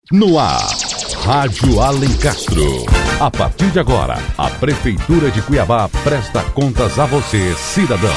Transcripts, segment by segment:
No ar, Rádio Alencastro. A partir de agora, a Prefeitura de Cuiabá presta contas a você, cidadão.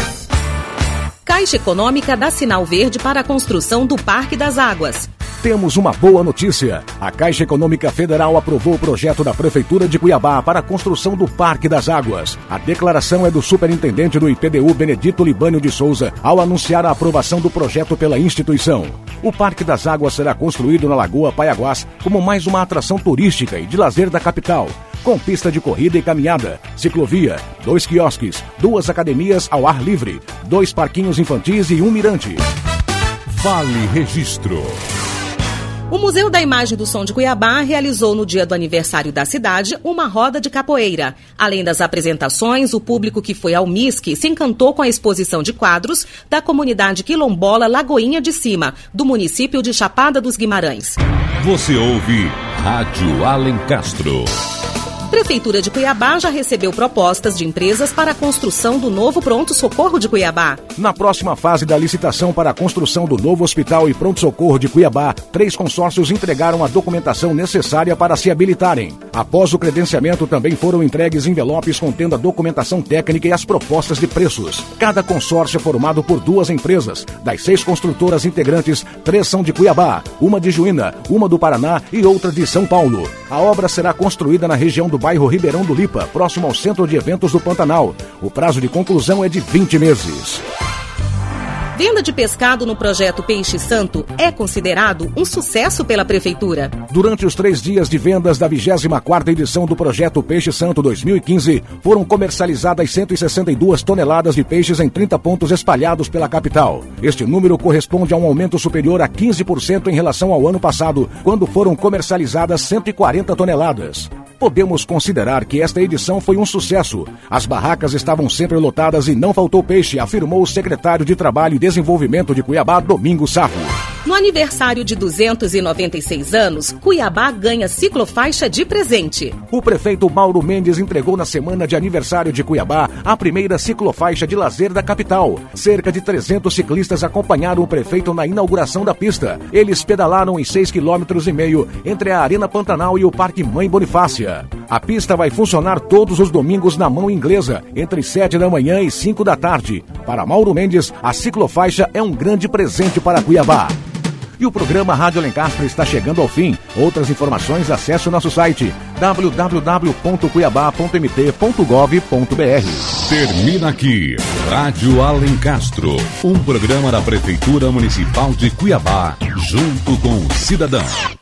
Caixa Econômica dá sinal verde para a construção do Parque das Águas. Temos uma boa notícia. A Caixa Econômica Federal aprovou o projeto da Prefeitura de Cuiabá para a construção do Parque das Águas. A declaração é do superintendente do IPDU, Benedito Libânio de Souza, ao anunciar a aprovação do projeto pela instituição. O Parque das Águas será construído na Lagoa Paiaguás como mais uma atração turística e de lazer da capital, com pista de corrida e caminhada, ciclovia, 2 quiosques, 2 academias ao ar livre, 2 parquinhos infantis e um mirante. Vale Registro. O Museu da Imagem do Som de Cuiabá realizou no dia do aniversário da cidade uma roda de capoeira. Além das apresentações, o público que foi ao MISC se encantou com a exposição de quadros da comunidade quilombola Lagoinha de Cima, do município de Chapada dos Guimarães. Você ouve Rádio Alencastro. Prefeitura de Cuiabá já recebeu propostas de empresas para a construção do novo pronto-socorro de Cuiabá. Na próxima fase da licitação para a construção do novo hospital e pronto-socorro de Cuiabá, 3 consórcios entregaram a documentação necessária para se habilitarem. Após o credenciamento, também foram entregues envelopes contendo a documentação técnica e as propostas de preços. Cada consórcio é formado por 2 empresas. Das 6 construtoras integrantes, 3 são de Cuiabá, uma de Juína, uma do Paraná e outra de São Paulo. A obra será construída na região do bairro Ribeirão do Lipa, próximo ao Centro de Eventos do Pantanal. O prazo de conclusão é de 20 meses. Venda de pescado no projeto Peixe Santo é considerado um sucesso pela Prefeitura. Durante os 3 dias de vendas da 24ª edição do projeto Peixe Santo 2015, foram comercializadas 162 toneladas de peixes em 30 pontos espalhados pela capital. Este número corresponde a um aumento superior a 15% em relação ao ano passado, quando foram comercializadas 140 toneladas. Podemos considerar que esta edição foi um sucesso. As barracas estavam sempre lotadas e não faltou peixe, afirmou o secretário de Trabalho e Desenvolvimento de Cuiabá, Domingos Sarro. No aniversário de 296 anos, Cuiabá ganha ciclofaixa de presente. O prefeito Mauro Mendes entregou na semana de aniversário de Cuiabá a primeira ciclofaixa de lazer da capital. Cerca de 300 ciclistas acompanharam o prefeito na inauguração da pista. Eles pedalaram em 6,5 km entre a Arena Pantanal e o Parque Mãe Bonifácia. A pista vai funcionar todos os domingos na mão inglesa, entre 7 da manhã e 5 da tarde. Para Mauro Mendes, a ciclofaixa é um grande presente para Cuiabá. E o programa Rádio Alencastro está chegando ao fim. Outras informações, acesse o nosso site www.cuiabá.mt.gov.br. Termina aqui Rádio Alencastro, um programa da Prefeitura Municipal de Cuiabá, junto com o cidadão.